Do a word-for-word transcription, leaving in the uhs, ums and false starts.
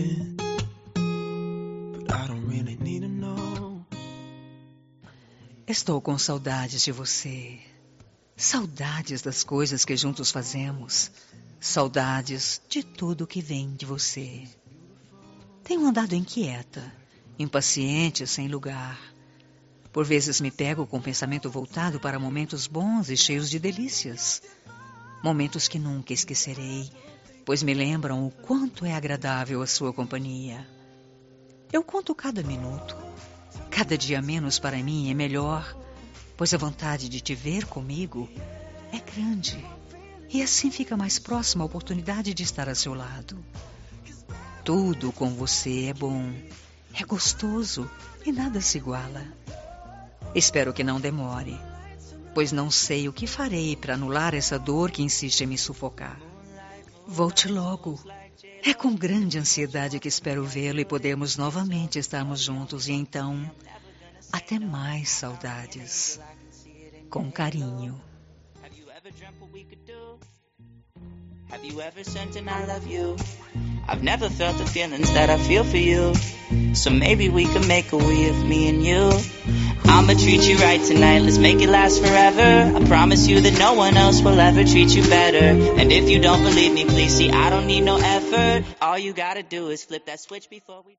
it, but I don't really need to know. Estou com saudades de você. Saudades das coisas que juntos fazemos. Saudades de tudo que vem de você. Tenho andado inquieta, impaciente, sem lugar. Por vezes me pego com o pensamento voltado para momentos bons e cheios de delícias. Momentos que nunca esquecerei, pois me lembram o quanto é agradável a sua companhia. Eu conto cada minuto. Cada dia menos para mim é melhor, pois a vontade de te ver comigo é grande. E assim fica mais próxima a oportunidade de estar a seu lado. Tudo com você é bom, é gostoso e nada se iguala. Espero que não demore, pois não sei o que farei para anular essa dor que insiste em me sufocar. Volte logo. É com grande ansiedade que espero vê-lo e podermos novamente estarmos juntos. E então, até mais saudades. Com carinho. Have you ever sent an I love you? I've never felt the feelings that I feel for you. So maybe we could make a way of me and you. I'ma treat you right tonight, let's make it last forever. I promise you that no one else will ever treat you better. And if you don't believe me, please see, I don't need no effort. All you gotta do is flip that switch before we